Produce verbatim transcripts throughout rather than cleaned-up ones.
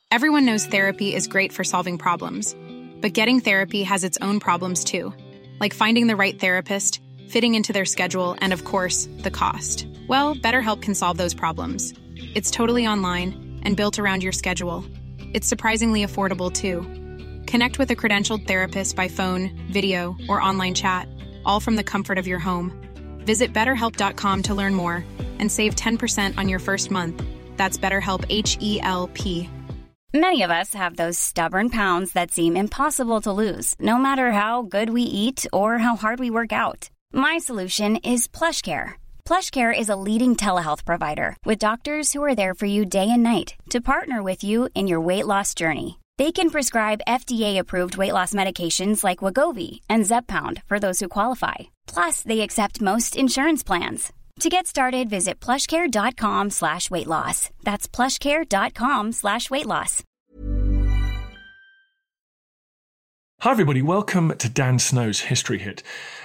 Everyone knows therapy is great for solving problems, but getting therapy has its own problems too, like finding the right therapist, fitting into their schedule, and of course, the cost. Well, BetterHelp can solve those problems. It's totally online and built around your schedule. It's surprisingly affordable too. Connect with a credentialed therapist by phone, video, or online chat, all from the comfort of your home. Visit better help dot com to learn more and save ten percent on your first month. That's BetterHelp, H E L P. Many of us have those stubborn pounds that seem impossible to lose, no matter how good we eat or how hard we work out. My solution is PlushCare. PlushCare is a leading telehealth provider with doctors who are there for you day and night to partner with you in your weight loss journey. They can prescribe F D A-approved weight loss medications like Wegovy and Zepbound for those who qualify. Plus, they accept most insurance plans. To get started, visit plushcare.com slash weight loss. That's plushcare.com slash weight loss. Hi everybody, welcome to Dan Snow's History Hit.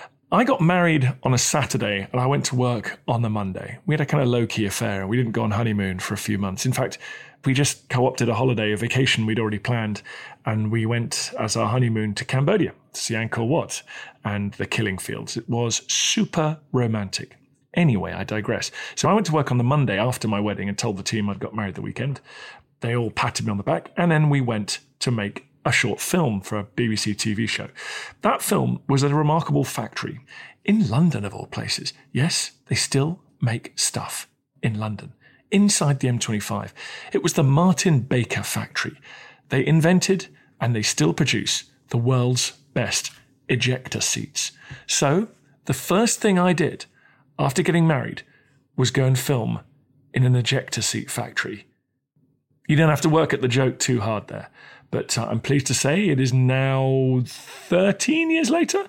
I got married on a Saturday and I went to work on the Monday. We had a kind of low-key affair and we didn't go on honeymoon for a few months. In fact, we just co-opted a holiday, a vacation we'd already planned, and we went as our honeymoon to Cambodia, to see Angkor Wat and the Killing Fields. It was super romantic. Anyway, I digress. So I went to work on the Monday after my wedding and told the team I'd got married the weekend. They all patted me on the back, and then we went to make a short film for a B B C T V show. That film was a remarkable factory in London, of all places. Yes, they still make stuff in London, inside the M twenty-five. It was the Martin Baker factory. They invented, and they still produce, the world's best ejector seats. So the first thing I did after getting married was go and film in an ejector seat factory. You don't have to work at the joke too hard there, but uh, I'm pleased to say it is now thirteen years later,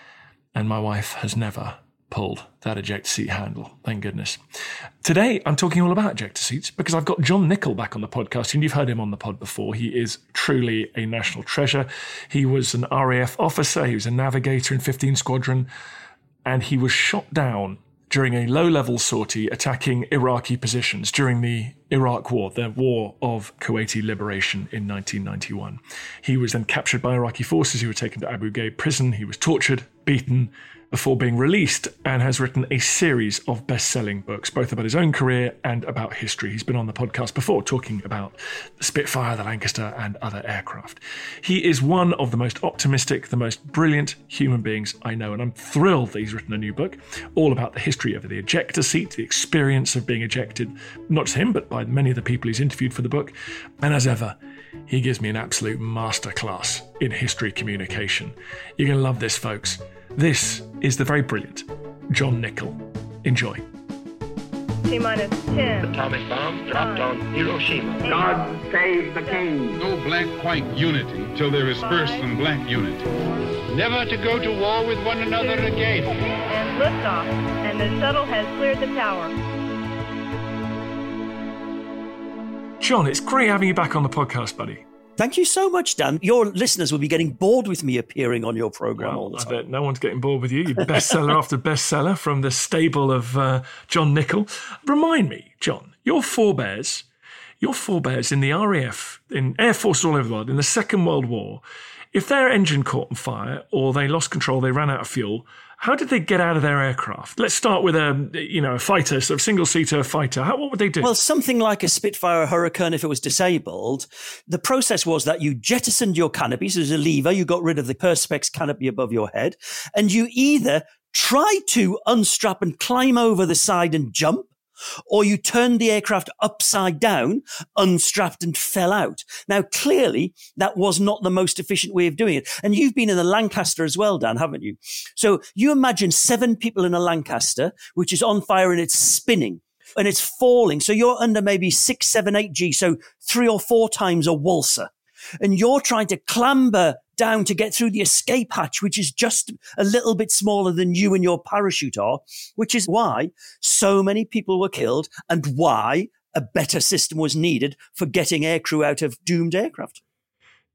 and my wife has never pulled that ejector seat handle, thank goodness. Today, I'm talking all about ejector seats because I've got John Nichol back on the podcast, and you've heard him on the pod before. He is truly a national treasure. He was an R A F officer, he was a navigator in fifteenth Squadron, and he was shot down during a low-level sortie attacking Iraqi positions during the Iraq War, the War of Kuwaiti Liberation in nineteen ninety-one. He was then captured by Iraqi forces. He was taken to Abu Ghraib prison. He was tortured, beaten, before being released, and has written a series of best-selling books, both about his own career and about history. He's been on the podcast before talking about the Spitfire, the Lancaster, and other aircraft. He is one of the most optimistic, the most brilliant human beings I know, and I'm thrilled that he's written a new book all about the history of the ejector seat, the experience of being ejected, not just him, but by many of the people he's interviewed for the book. And as ever, he gives me an absolute masterclass in history communication. You're going to love this, folks. This is the very brilliant John Nichol. Enjoy. T-minus ten. Atomic bomb dropped on Hiroshima. God save the king. No black-white unity till there is first some black unity. Never to go to war with one another again. And liftoff, and the shuttle has cleared the tower. John, it's great having you back on the podcast, buddy. Thank you so much, Dan. Your listeners will be getting bored with me appearing on your program well, all the time. I bet no one's getting bored with you. You're bestseller after bestseller from the stable of uh, John Nichol. Remind me, John, your forebears, your forebears in the R A F, in Air Force all over the world, in the Second World War, if their engine caught on fire or they lost control, they ran out of fuel, how did they get out of their aircraft? Let's start with a, you know, a fighter, sort of single-seater fighter. How, what would they do? Well, something like a Spitfire or Hurricane, if it was disabled, the process was that you jettisoned your canopy. So there's a lever. You got rid of the Perspex canopy above your head. And you either tried to unstrap and climb over the side and jump, or you turned the aircraft upside down, unstrapped and fell out. Now, clearly, that was not the most efficient way of doing it. And you've been in the Lancaster as well, Dan, haven't you? So you imagine seven people in a Lancaster, which is on fire and it's spinning and it's falling. So you're under maybe six, seven, eight G, so three or four times a waltzer. And you're trying to clamber down to get through the escape hatch, which is just a little bit smaller than you and your parachute are, which is why so many people were killed and why a better system was needed for getting aircrew out of doomed aircraft.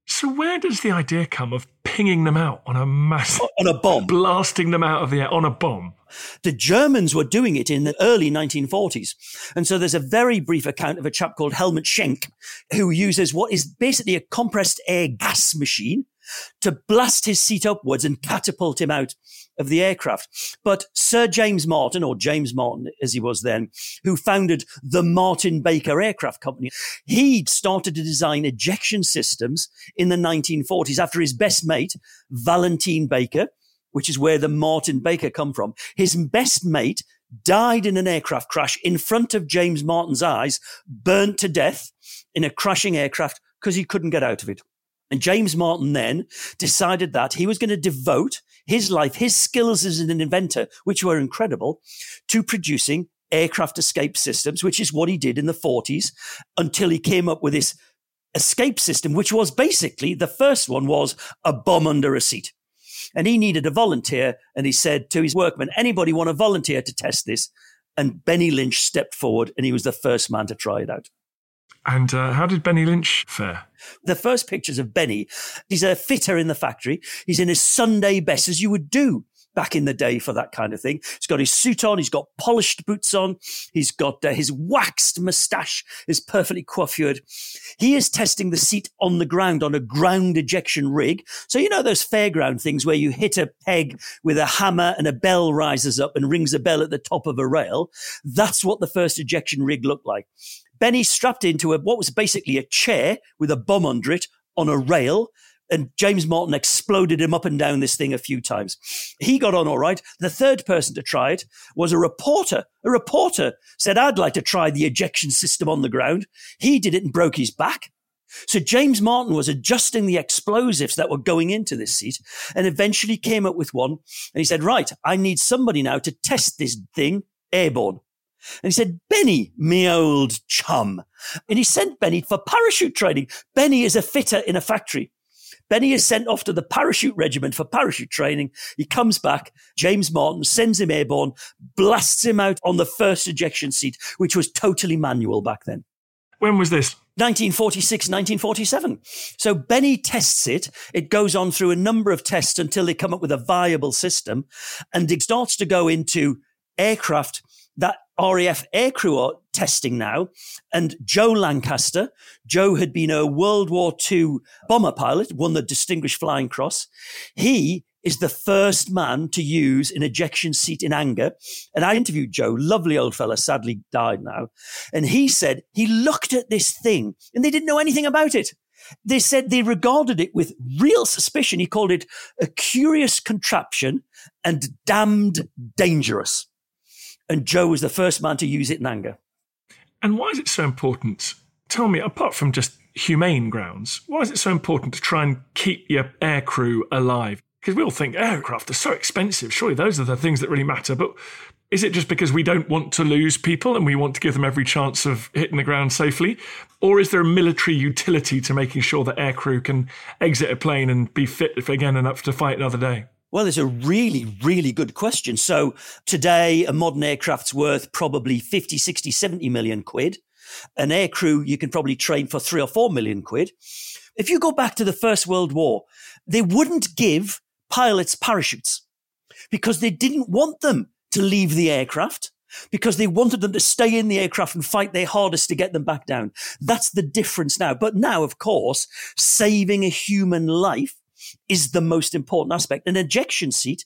So where does the idea come of pinging them out on a massive... On a bomb. Blasting them out of the air on a bomb? The Germans were doing it in the early nineteen forties. And so there's a very brief account of a chap called Helmut Schenk, who uses what is basically a compressed air gas machine to blast his seat upwards and catapult him out of the aircraft. But Sir James Martin, or James Martin as he was then, who founded the Martin Baker Aircraft Company, he started to design ejection systems in the nineteen forties after his best mate, Valentine Baker, which is where the Martin Baker come from. His best mate died in an aircraft crash in front of James Martin's eyes, burnt to death in a crashing aircraft because he couldn't get out of it. And James Martin then decided that he was going to devote his life, his skills as an inventor, which were incredible, to producing aircraft escape systems, which is what he did in the forties until he came up with this escape system, which was basically, the first one was a bomb under a seat. And he needed a volunteer, and he said to his workmen, anybody want to volunteer to test this? And Benny Lynch stepped forward, and he was the first man to try it out. And uh, how did Benny Lynch fare? The first pictures of Benny, he's a fitter in the factory. He's in his Sunday best, as you would do back in the day for that kind of thing. He's got his suit on. He's got polished boots on. He's got uh, his waxed moustache is perfectly coiffured. He is testing the seat on the ground on a ground ejection rig. So, you know, those fairground things where you hit a peg with a hammer and a bell rises up and rings a bell at the top of a rail. That's what the first ejection rig looked like. Benny strapped into a, what was basically a chair with a bomb under it on a rail. And James Martin exploded him up and down this thing a few times. He got on all right. The third person to try it was a reporter. A reporter said, I'd like to try the ejection system on the ground. He did it and broke his back. So James Martin was adjusting the explosives that were going into this seat and eventually came up with one. And he said, right, I need somebody now to test this thing airborne. And he said, Benny, me old chum. And he sent Benny for parachute training. Benny is a fitter in a factory. Benny is sent off to the parachute regiment for parachute training. He comes back. James Martin sends him airborne, blasts him out on the first ejection seat, which was totally manual back then. When was this? nineteen forty-six, nineteen forty-seven. So Benny tests it. It goes on through a number of tests until they come up with a viable system. And it starts to go into aircraft that R A F aircrew are testing now. And Joe Lancaster, Joe had been a World War Two bomber pilot, won the Distinguished Flying Cross. He is the first man to use an ejection seat in anger. And I interviewed Joe, lovely old fella, sadly died now. And he said he looked at this thing and they didn't know anything about it. They said they regarded it with real suspicion. He called it a curious contraption and damned dangerous. And Joe was the first man to use it in anger. And why is it so important? Tell me, apart from just humane grounds, why is it so important to try and keep your aircrew alive? Because we all think aircraft are so expensive. Surely those are the things that really matter. But is it just because we don't want to lose people and we want to give them every chance of hitting the ground safely? Or is there a military utility to making sure that aircrew can exit a plane and be fit again enough to fight another day? Well, it's a really, really good question. So today, a modern aircraft's worth probably fifty, sixty, seventy million quid. An aircrew, you can probably train for three or four million quid. If you go back to the First World War, they wouldn't give pilots parachutes because they didn't want them to leave the aircraft, because they wanted them to stay in the aircraft and fight their hardest to get them back down. That's the difference now. But now, of course, saving a human life is the most important aspect. An ejection seat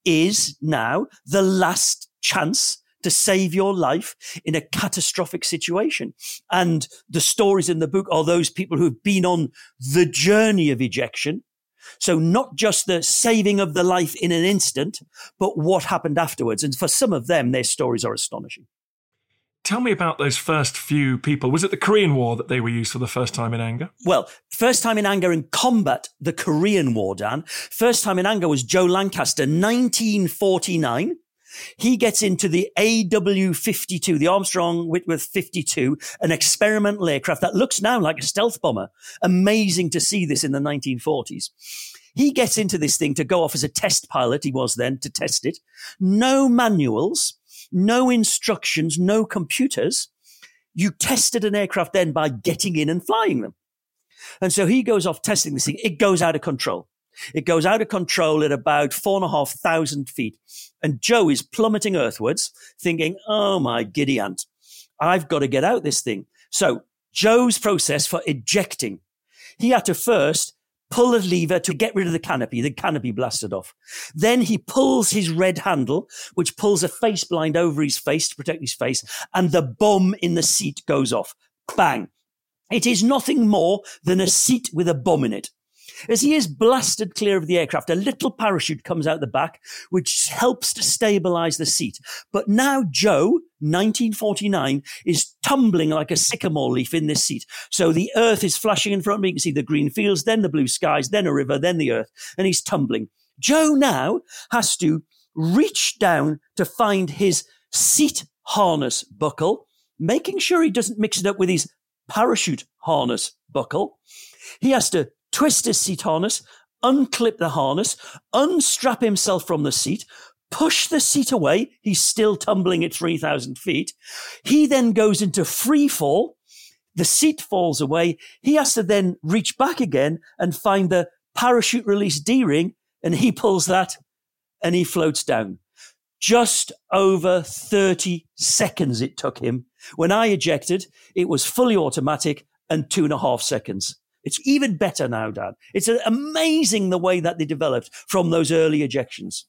is now the last chance to save your life in a catastrophic situation. And the stories in the book are those people who've been on the journey of ejection. So not just the saving of the life in an instant, but what happened afterwards. And for some of them, their stories are astonishing. Tell me about those first few people. Was it the Korean War that they were used for the first time in anger? Well, first time in anger in combat, the Korean War, Dan. First time in anger was Joe Lancaster, nineteen forty-nine. He gets into the A W fifty-two, the Armstrong Whitworth fifty-two, an experimental aircraft that looks now like a stealth bomber. Amazing to see this in the nineteen forties. He gets into this thing to go off as a test pilot. He was then to test it. No manuals. No instructions, no computers. You tested an aircraft then by getting in and flying them. And so he goes off testing this thing. It goes out of control. It goes out of control at about four and a half thousand feet. And Joe is plummeting earthwards, thinking, oh my giddy aunt, I've got to get out this thing. So Joe's process for ejecting, he had to first pull a lever to get rid of the canopy. The canopy blasted off. Then he pulls his red handle, which pulls a face blind over his face to protect his face, and the bum in the seat goes off. Bang. It is nothing more than a seat with a bum in it. As he is blasted clear of the aircraft, a little parachute comes out the back, which helps to stabilize the seat. But now Joe, nineteen forty-nine, is tumbling like a sycamore leaf in this seat. So the earth is flashing in front of me. You can see the green fields, then the blue skies, then a river, then the earth, and he's tumbling. Joe now has to reach down to find his seat harness buckle, making sure he doesn't mix it up with his parachute harness buckle. He has to twist his seat harness, unclip the harness, unstrap himself from the seat, push the seat away. He's still tumbling at three thousand feet. He then goes into free fall. The seat falls away. He has to then reach back again and find the parachute release D-ring, and he pulls that and he floats down. Just over thirty seconds it took him. When I ejected, it was fully automatic and two and a half seconds. It's even better now, Dan. It's amazing the way that they developed from those early ejections.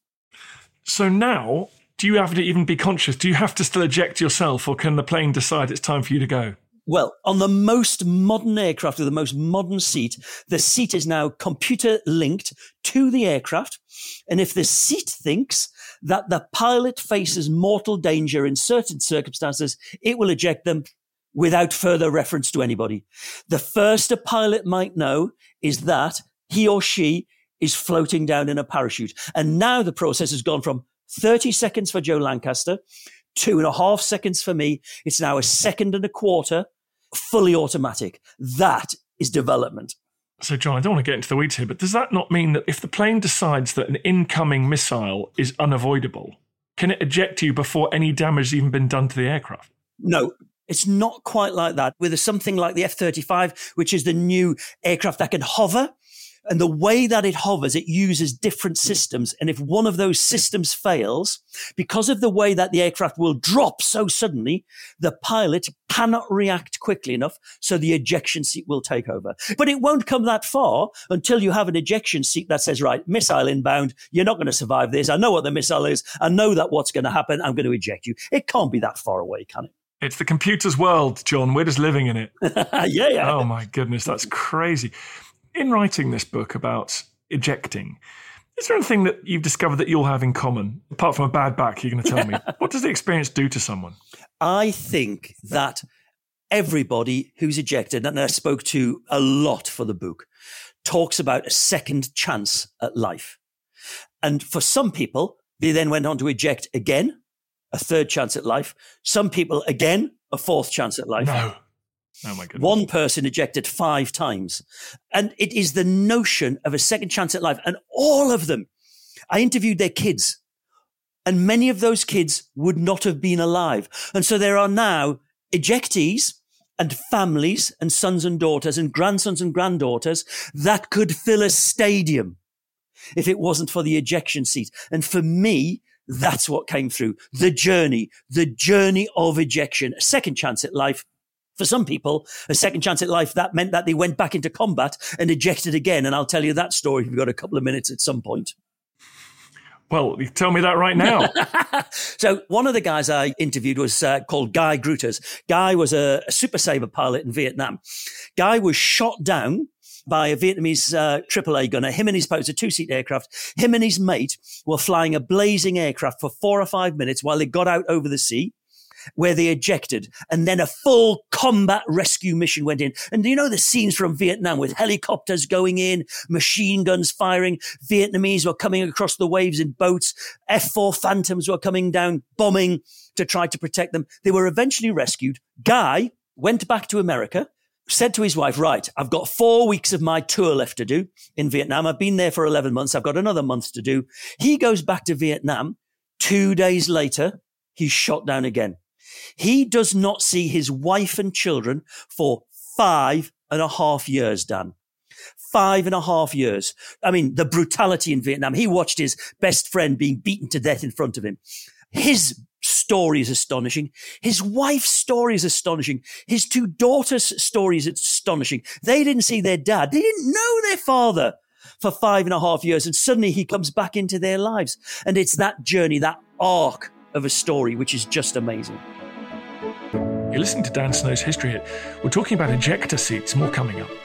So now, do you have to even be conscious? Do you have to still eject yourself, or can the plane decide it's time for you to go? Well, on the most modern aircraft with the most modern seat, the seat is now computer linked to the aircraft. And if the seat thinks that the pilot faces mortal danger in certain circumstances, it will eject them without further reference to anybody. The first a pilot might know is that he or she is floating down in a parachute. And now the process has gone from thirty seconds for Joe Lancaster, two and a half seconds for me. It's now a second and a quarter, fully automatic. That is development. So, John, I don't want to get into the weeds here, but does that not mean that if the plane decides that an incoming missile is unavoidable, can it eject you before any damage has even been done to the aircraft? No. It's not quite like that. With something like the F thirty-five, which is the new aircraft that can hover, and the way that it hovers, it uses different systems. And if one of those systems fails, because of the way that the aircraft will drop so suddenly, the pilot cannot react quickly enough, so the ejection seat will take over. But it won't come that far until you have an ejection seat that says, right, missile inbound, you're not going to survive this. I know what the missile is. I know that what's going to happen. I'm going to eject you. It can't be that far away, can it? It's the computer's world, John. We're just living in it. yeah, yeah. Oh, my goodness. That's crazy. In writing this book about ejecting, is there anything that you've discovered that you'll have in common? Apart from a bad back, you're going to tell me. What does the experience do to someone? I think that everybody who's ejected, and I spoke to a lot for the book, talks about a second chance at life. And for some people, they then went on to eject again, a third chance at life. Some people, again, a fourth chance at life. No. Oh, my goodness. One person ejected five times. And it is the notion of a second chance at life. And all of them, I interviewed their kids, and many of those kids would not have been alive. And so there are now ejectees and families and sons and daughters and grandsons and granddaughters that could fill a stadium if it wasn't for the ejection seat. And for me, that's what came through. The journey, the journey of ejection, a second chance at life. For some people, a second chance at life, that meant that they went back into combat and ejected again. And I'll tell you that story if you've got a couple of minutes at some point. Well, you tell me that right now. So one of the guys I interviewed was uh, called Guy Gruters. Guy was a, a Super Sabre pilot in Vietnam. Guy was shot down by a Vietnamese uh, triple A gunner. Him and his pilot, a two-seat aircraft. Him and his mate were flying a blazing aircraft for four or five minutes while they got out over the sea, where they ejected, and then a full combat rescue mission went in. And you know the scenes from Vietnam with helicopters going in, machine guns firing, Vietnamese were coming across the waves in boats, F four Phantoms were coming down, bombing to try to protect them. They were eventually rescued. Guy went back to America, said to his wife, right, I've got four weeks of my tour left to do in Vietnam. I've been there for eleven months. I've got another month to do. He goes back to Vietnam. Two days later, he's shot down again. He does not see his wife and children for five and a half years, Dan. Five and a half years. I mean, the brutality in Vietnam. He watched his best friend being beaten to death in front of him. His story is astonishing. His wife's story is astonishing. His two daughters' story is astonishing. They didn't see their dad. They didn't know their father for five and a half years. And suddenly he comes back into their lives. And it's that journey, that arc of a story, which is just amazing. You're listening to Dan Snow's History Hit. We're talking about ejector seats. More coming up.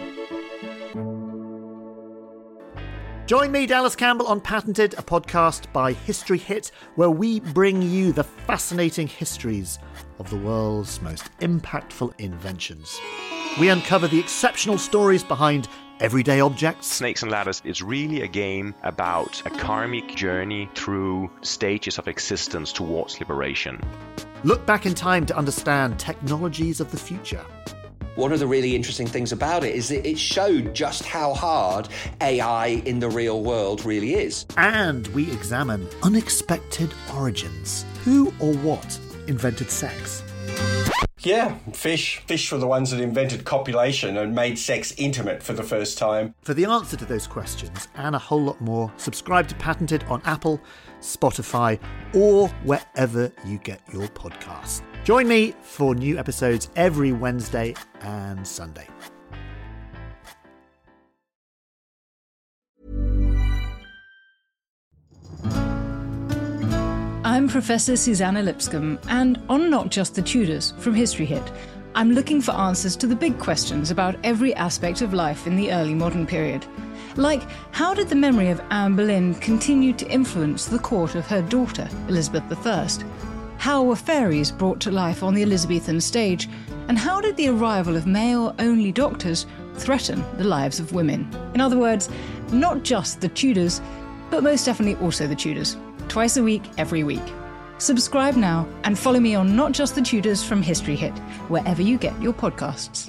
Join me, Dallas Campbell, on Patented, a podcast by History Hit, where we bring you the fascinating histories of the world's most impactful inventions. We uncover the exceptional stories behind everyday objects. Snakes and Ladders is really a game about a karmic journey through stages of existence towards liberation. Look back in time to understand technologies of the future. One of the really interesting things about it is that it showed just how hard A I in the real world really is. And we examine unexpected origins. Who or what invented sex? Yeah, fish. Fish were the ones that invented copulation and made sex intimate for the first time. For the answer to those questions and a whole lot more, subscribe to Patented on Apple, Spotify, or wherever you get your podcasts. Join me for new episodes every Wednesday and Sunday. I'm Professor Susanna Lipscomb, and on Not Just the Tudors from History Hit, I'm looking for answers to the big questions about every aspect of life in the early modern period. Like, how did the memory of Anne Boleyn continue to influence the court of her daughter, Elizabeth the First? How were fairies brought to life on the Elizabethan stage? And how did the arrival of male-only doctors threaten the lives of women? In other words, not just the Tudors, but most definitely also the Tudors. Twice a week, every week. Subscribe now and follow me on Not Just the Tudors from History Hit, wherever you get your podcasts.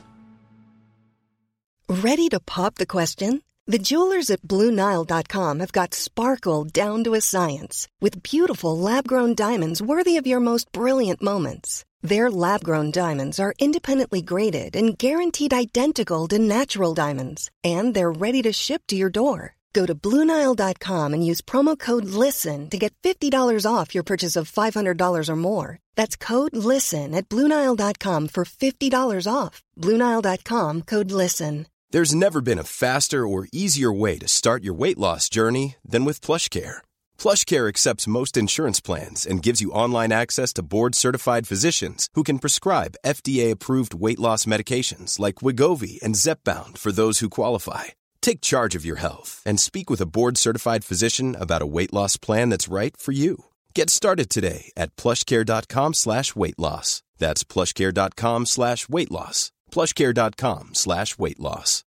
Ready to pop the question? The jewelers at Blue Nile dot com have got sparkle down to a science with beautiful lab-grown diamonds worthy of your most brilliant moments. Their lab-grown diamonds are independently graded and guaranteed identical to natural diamonds, and they're ready to ship to your door. Go to Blue Nile dot com and use promo code LISTEN to get fifty dollars off your purchase of five hundred dollars or more. That's code LISTEN at Blue Nile dot com for fifty dollars off. Blue Nile dot com, code LISTEN. There's never been a faster or easier way to start your weight loss journey than with PlushCare. PlushCare accepts most insurance plans and gives you online access to board-certified physicians who can prescribe F D A-approved weight loss medications like Wegovy and Zepbound for those who qualify. Take charge of your health and speak with a board-certified physician about a weight loss plan that's right for you. Get started today at plushcare.com slash weight loss. That's plushcare.com slash weight loss. plushcare.com slash weight loss.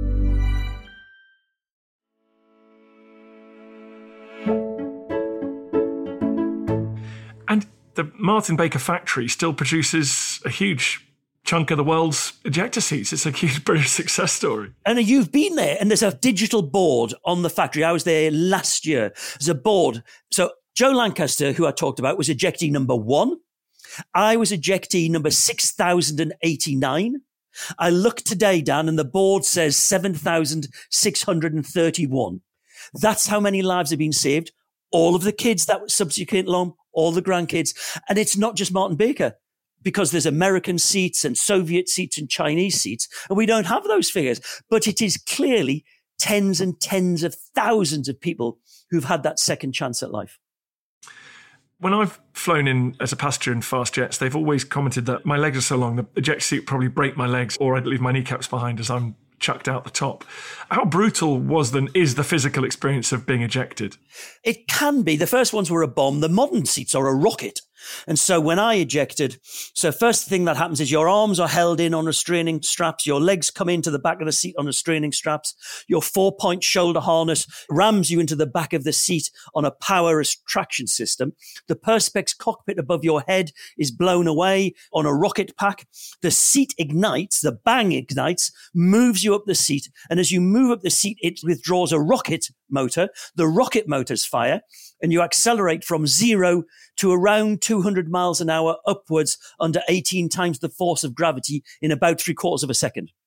And the Martin Baker factory still produces a huge chunk of the world's ejector seats. It's a huge British success story. And you've been there, and there's a digital board on the factory. I was there last year. There's a board. So Joe Lancaster, who I talked about, was ejectee number one. I was ejectee number six thousand eighty-nine. I looked today, Dan, and the board says seven thousand six hundred thirty-one. That's how many lives have been saved. All of the kids that were subsequent along, all the grandkids. And it's not just Martin Baker, because there's American seats and Soviet seats and Chinese seats, and we don't have those figures. But it is clearly tens and tens of thousands of people who've had that second chance at life. When I've flown in as a passenger in fast jets, they've always commented that my legs are so long, the ejector seat would probably break my legs, or I'd leave my kneecaps behind as I'm chucked out the top. How brutal was then is the physical experience of being ejected? It can be. The first ones were a bomb. The modern seats are a rocket. And so when I ejected, so first thing that happens is your arms are held in on restraining straps. Your legs come into the back of the seat on restraining straps. Your four-point shoulder harness rams you into the back of the seat on a power traction system. The Perspex cockpit above your head is blown away on a rocket pack. The seat ignites, the bang ignites, moves you up the seat. And as you move up the seat, it withdraws a rocket motor. The rocket motors fire, and you accelerate from zero to around two hundred miles an hour upwards under eighteen times the force of gravity in about three quarters of a second.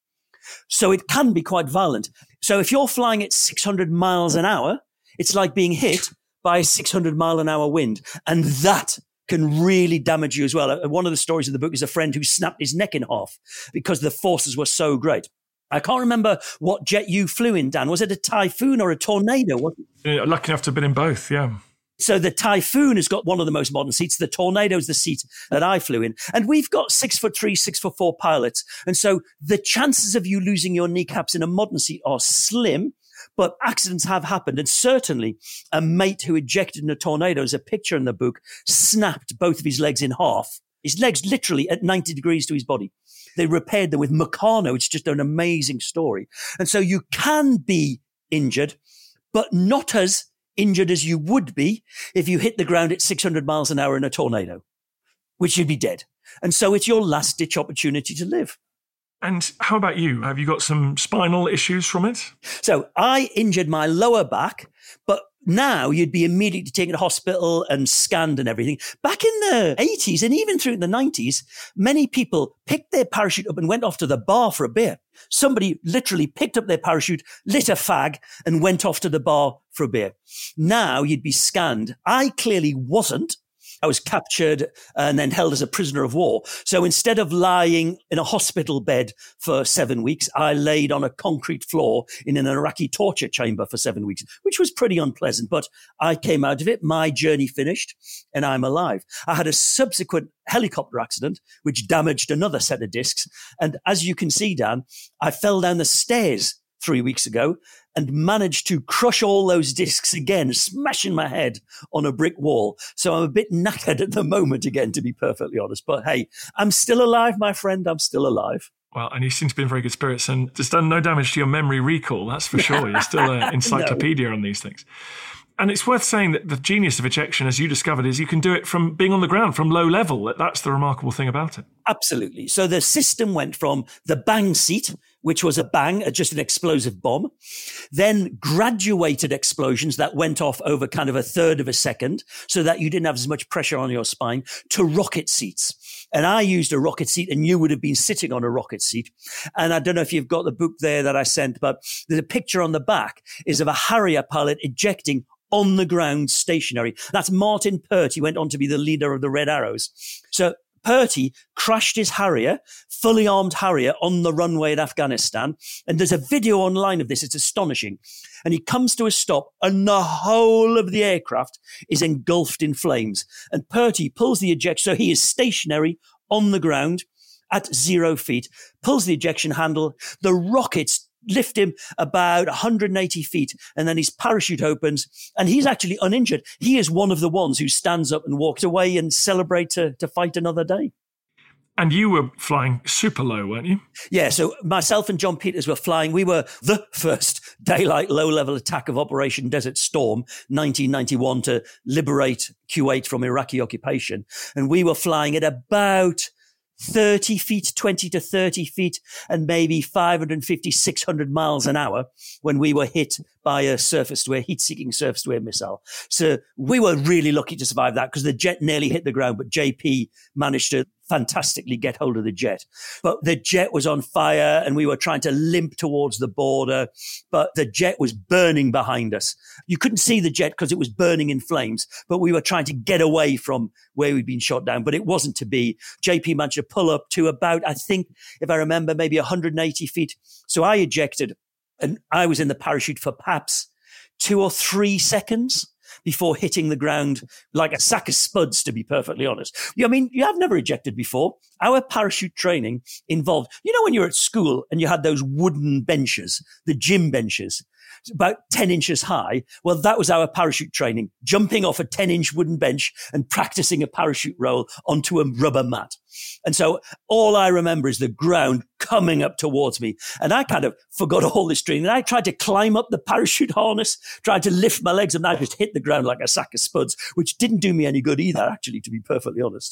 So it can be quite violent. So if you're flying at six hundred miles an hour, it's like being hit by a six hundred mile an hour wind. And that can really damage you as well. One of the stories in the book is a friend who snapped his neck in half because the forces were so great. I can't remember what jet you flew in, Dan. Was it a Typhoon or a Tornado? Yeah, lucky enough to have been in both, yeah. So the Typhoon has got one of the most modern seats. The Tornado is the seat that I flew in. And we've got six foot three, six foot four pilots. And so the chances of you losing your kneecaps in a modern seat are slim, but accidents have happened. And certainly a mate who ejected in a Tornado, as a picture in the book, snapped both of his legs in half. His legs literally at ninety degrees to his body. They repaired them with Meccano. It's just an amazing story. And so you can be injured, but not as injured as you would be if you hit the ground at six hundred miles an hour in a tornado, which you'd be dead. And so it's your last ditch opportunity to live. And how about you? Have you got some spinal issues from it? So I injured my lower back, but now you'd be immediately taken to hospital and scanned and everything. Back in the eighties and even through the nineties, many people picked their parachute up and went off to the bar for a beer. Somebody literally picked up their parachute, lit a fag, and went off to the bar for a beer. Now you'd be scanned. I clearly wasn't. I was captured and then held as a prisoner of war. So instead of lying in a hospital bed for seven weeks, I laid on a concrete floor in an Iraqi torture chamber for seven weeks, which was pretty unpleasant. But I came out of it. My journey finished and I'm alive. I had a subsequent helicopter accident, which damaged another set of discs. And as you can see, Dan, I fell down the stairs three weeks ago and managed to crush all those discs again, smashing my head on a brick wall. So I'm a bit knackered at the moment again, to be perfectly honest. But hey, I'm still alive, my friend. I'm still alive. Well, and you seem to be in very good spirits, and it's done no damage to your memory recall, that's for sure. You're still an encyclopedia no. on these things. And it's worth saying that the genius of ejection, as you discovered, is you can do it from being on the ground, from low level. That's the remarkable thing about it. Absolutely. So the system went from the bang seat, which was a bang, just an explosive bomb, then graduated explosions that went off over kind of a third of a second so that you didn't have as much pressure on your spine, to rocket seats. And I used a rocket seat and you would have been sitting on a rocket seat. And I don't know if you've got the book there that I sent, but there's a picture on the back is of a Harrier pilot ejecting on the ground stationary. That's Martin Pert. He went on to be the leader of the Red Arrows. So Purdy crashed his Harrier, fully armed Harrier, on the runway in Afghanistan. And there's a video online of this. It's astonishing. And he comes to a stop and the whole of the aircraft is engulfed in flames. And Purdy pulls the eject. So he is stationary on the ground at zero feet, pulls the ejection handle. The rockets lift him about one hundred eighty feet, and then his parachute opens, and he's actually uninjured. He is one of the ones who stands up and walks away and celebrate to, to fight another day. And you were flying super low, weren't you? Yeah, so myself and John Peters were flying. We were the first daylight low-level attack of Operation Desert Storm, nineteen ninety-one, to liberate Kuwait from Iraqi occupation. And we were flying at about thirty feet, twenty to thirty feet, and maybe five hundred fifty, six hundred miles an hour when we were hit by a surface-to-air, heat-seeking surface-to-air missile. So we were really lucky to survive that because the jet nearly hit the ground, but J P managed to fantastically get hold of the jet. But the jet was on fire and we were trying to limp towards the border, but the jet was burning behind us. You couldn't see the jet because it was burning in flames, but we were trying to get away from where we'd been shot down, but it wasn't to be. J P managed to pull up to about, I think, if I remember, maybe one hundred eighty feet. So I ejected and I was in the parachute for perhaps two or three seconds before hitting the ground like a sack of spuds, to be perfectly honest. I mean, you have never ejected before. Our parachute training involved, you know, when you're at school and you had those wooden benches, the gym benches, about ten inches high. Well, that was our parachute training, jumping off a ten inch wooden bench and practicing a parachute roll onto a rubber mat. And so all I remember is the ground coming up towards me. And I kind of forgot all this training. And I tried to climb up the parachute harness, tried to lift my legs, and I just hit the ground like a sack of spuds, which didn't do me any good either, actually, to be perfectly honest.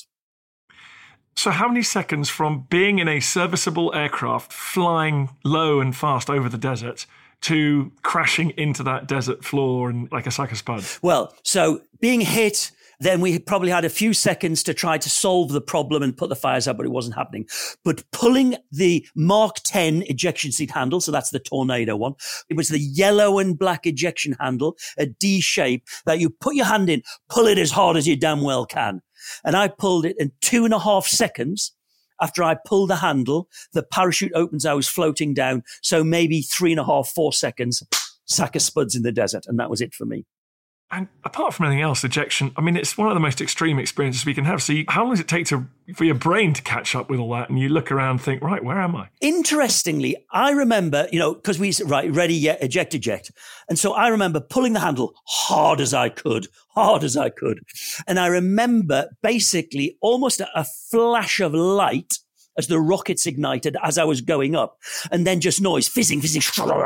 So how many seconds from being in a serviceable aircraft, flying low and fast over the desert, to crashing into that desert floor and like a sack of spuds? Well, so being hit then we probably had a few seconds to try to solve the problem and put the fires out, but it wasn't happening. But pulling the Mark ten ejection seat handle, so that's the Tornado one, it was the yellow and black ejection handle, a D shape that you put your hand in, pull it as hard as you damn well can. And I pulled it in two and a half seconds. After I pulled the handle, the parachute opens, I was floating down. So maybe three and a half, four seconds, sack of spuds in the desert. And that was it for me. And apart from anything else, ejection, I mean, it's one of the most extreme experiences we can have. So you, how long does it take to for your brain to catch up with all that? And you look around and think, right, where am I? Interestingly, I remember, you know, because we said, right, ready, yet, eject, eject. And so I remember pulling the handle hard as I could, hard as I could. And I remember basically almost a, a flash of light as the rockets ignited as I was going up. And then just noise, fizzing, fizzing,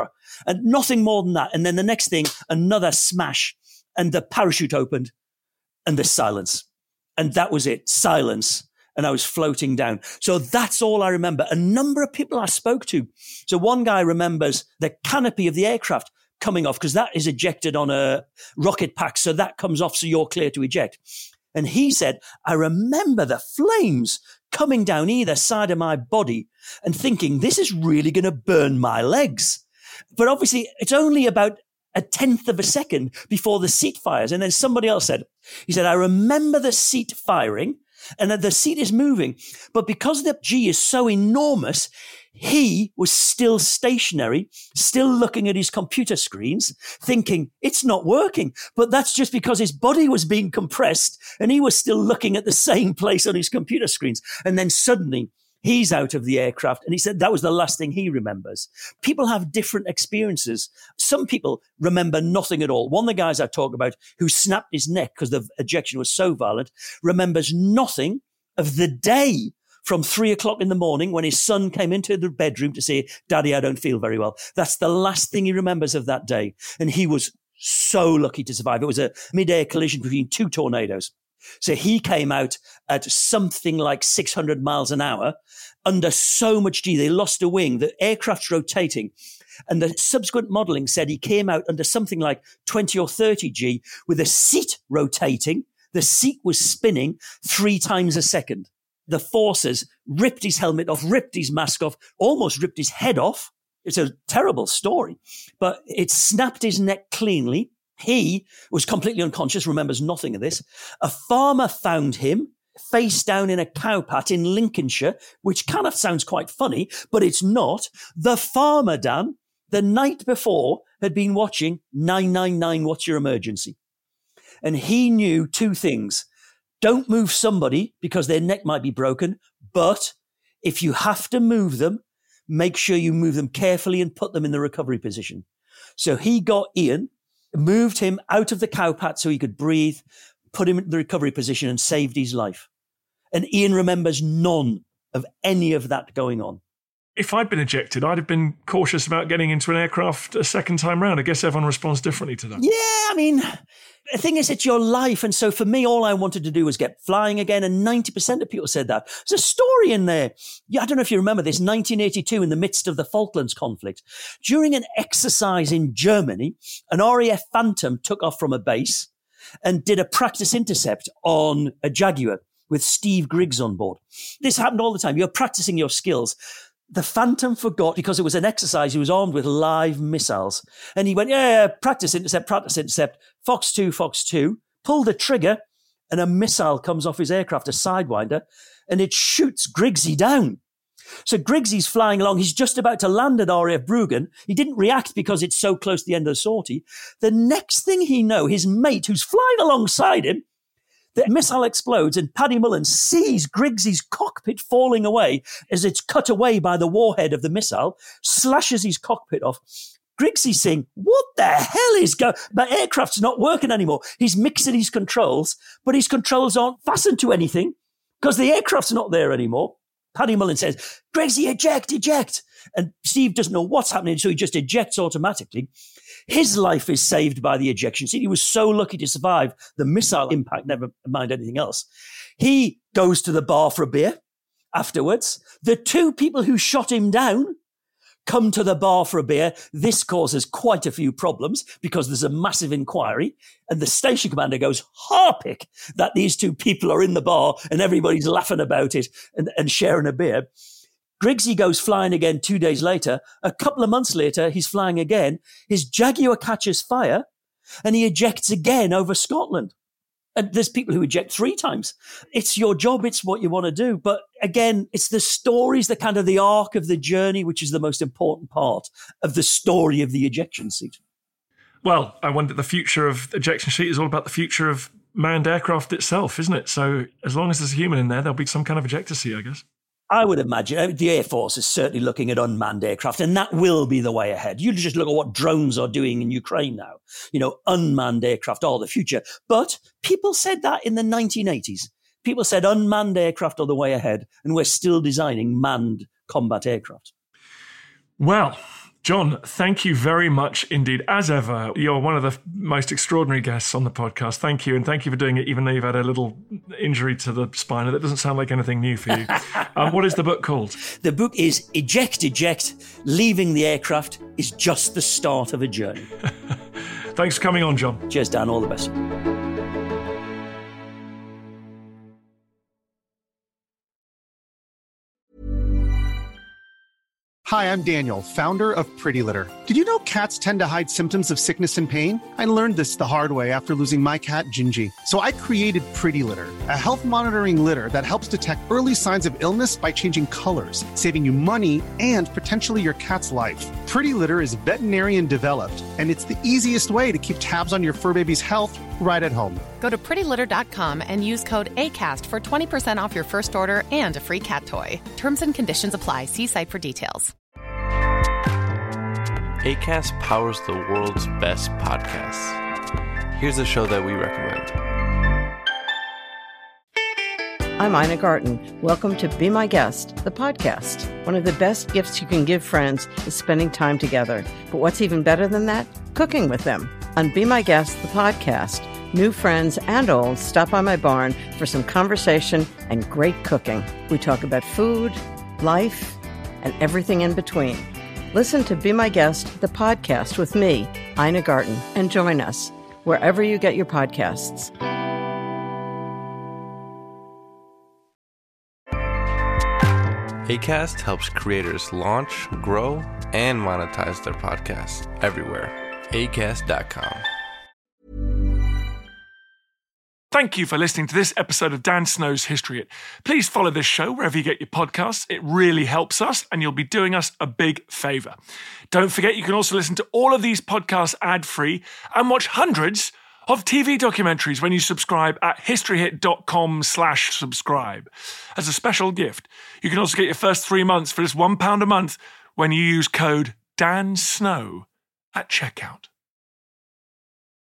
and nothing more than that. And then the next thing, another smash. And the parachute opened and the silence. And that was it, silence. And I was floating down. So that's all I remember. A number of people I spoke to. So one guy remembers the canopy of the aircraft coming off because that is ejected on a rocket pack. So that comes off so you're clear to eject. And he said, I remember the flames coming down either side of my body and thinking, this is really going to burn my legs. But obviously, it's only about a tenth of a second before the seat fires. And then somebody else said, he said, I remember the seat firing and that the seat is moving. But because the G is so enormous, he was still stationary, still looking at his computer screens, thinking it's not working. But that's just because his body was being compressed and he was still looking at the same place on his computer screens. And then suddenly he's out of the aircraft. And he said that was the last thing he remembers. People have different experiences. Some people remember nothing at all. One of the guys I talk about who snapped his neck because the ejection was so violent remembers nothing of the day from three o'clock in the morning when his son came into the bedroom to say, Daddy, I don't feel very well. That's the last thing he remembers of that day. And he was so lucky to survive. It was a mid-air collision between two tornadoes. So he came out at something like six hundred miles an hour under so much G. They lost a wing. The aircraft's rotating. And the subsequent modeling said he came out under something like twenty or thirty G with the seat rotating. The seat was spinning three times a second. The forces ripped his helmet off, ripped his mask off, almost ripped his head off. It's a terrible story, but it snapped his neck cleanly. He was completely unconscious, remembers nothing of this. A farmer found him face down in a cowpat in Lincolnshire, which kind of sounds quite funny, but it's not. The farmer, Dan, the night before had been watching nine nine nine, What's Your Emergency? And he knew two things. Don't move somebody because their neck might be broken, but if you have to move them, make sure you move them carefully and put them in the recovery position. So he got Ian, moved him out of the cowpat so he could breathe, put him in the recovery position and saved his life. And Ian remembers none of any of that going on. If I'd been ejected, I'd have been cautious about getting into an aircraft a second time round. I guess everyone responds differently to that. Yeah, I mean, the thing is, it's your life. And so for me, all I wanted to do was get flying again. And ninety percent of people said that. There's a story in there. Yeah, I don't know if you remember this, nineteen eighty-two, in the midst of the Falklands conflict. During an exercise in Germany, an R A F Phantom took off from a base and did a practice intercept on a Jaguar with Steve Griggs on board. This happened all the time. You're practicing your skills. The Phantom forgot, because it was an exercise, he was armed with live missiles. And he went, yeah, yeah, practice intercept, practice intercept, Fox two, Fox two, pulled the trigger, and a missile comes off his aircraft, a Sidewinder, and it shoots Griggsy down. So Griggsy's flying along. He's just about to land at R A F Bruggen. He didn't react because it's so close to the end of the sortie. The next thing he knows, his mate, who's flying alongside him, the missile explodes and Paddy Mullen sees Griggsy's cockpit falling away as it's cut away by the warhead of the missile, slashes his cockpit off. Griggsy's saying, what the hell is going on? My aircraft's not working anymore. He's mixing his controls, but his controls aren't fastened to anything because the aircraft's not there anymore. Paddy Mullen says, Griggsy, eject, eject. And Steve doesn't know what's happening, so he just ejects automatically. His life is saved by the ejection seat. He was so lucky to survive the missile impact, never mind anything else. He goes to the bar for a beer afterwards. The two people who shot him down come to the bar for a beer. This causes quite a few problems because there's a massive inquiry. And the station commander goes, harpic that these two people are in the bar and everybody's laughing about it and, and sharing a beer. Griggsy goes flying again two days later. A couple of months later, he's flying again. His Jaguar catches fire and he ejects again over Scotland. And there's people who eject three times. It's your job. It's what you want to do. But again, it's the stories, the kind of the arc of the journey, which is the most important part of the story of the ejection seat. Well, I wonder, the future of ejection seat is all about the future of manned aircraft itself, isn't it? So as long as there's a human in there, there'll be some kind of ejector seat, I guess. I would imagine the Air Force is certainly looking at unmanned aircraft, and that will be the way ahead. You just look at what drones are doing in Ukraine now. You know, unmanned aircraft are the future. But people said that in the nineteen eighties. People said unmanned aircraft are the way ahead, and we're still designing manned combat aircraft. Well, John, thank you very much indeed. As ever, you're one of the most extraordinary guests on the podcast. Thank you. And thank you for doing it, even though you've had a little injury to the spine. That doesn't sound like anything new for you. um, what is the book called? The book is Eject, Eject. Leaving the aircraft is just the start of a journey. Thanks for coming on, John. Cheers, Dan. All the best. Hi, I'm Daniel, founder of Pretty Litter. Did you know cats tend to hide symptoms of sickness and pain? I learned this the hard way after losing my cat, Gingy. So I created Pretty Litter, a health monitoring litter that helps detect early signs of illness by changing colors, saving you money and potentially your cat's life. Pretty Litter is veterinarian developed, and it's the easiest way to keep tabs on your fur baby's health right at home. Go to pretty litter dot com and use code ACAST for twenty percent off your first order and a free cat toy. Terms and conditions apply. See site for details. Acast powers the world's best podcasts. Here's a show that we recommend. I'm Ina Garten. Welcome to Be My Guest, the podcast. One of the best gifts you can give friends is spending time together. But what's even better than that? Cooking with them. On Be My Guest, the podcast, new friends and old stop by my barn for some conversation and great cooking. We talk about food, life, and everything in between. Listen to Be My Guest, the podcast with me, Ina Garten, and join us wherever you get your podcasts. Acast helps creators launch, grow, and monetize their podcasts everywhere. acast dot com. Thank you for listening to this episode of Dan Snow's History Hit. Please follow this show wherever you get your podcasts. It really helps us, and you'll be doing us a big favour. Don't forget, you can also listen to all of these podcasts ad-free and watch hundreds of T V documentaries when you subscribe at historyhit.com slash subscribe. As a special gift, you can also get your first three months for just one pound a month when you use code DANSNOW at checkout.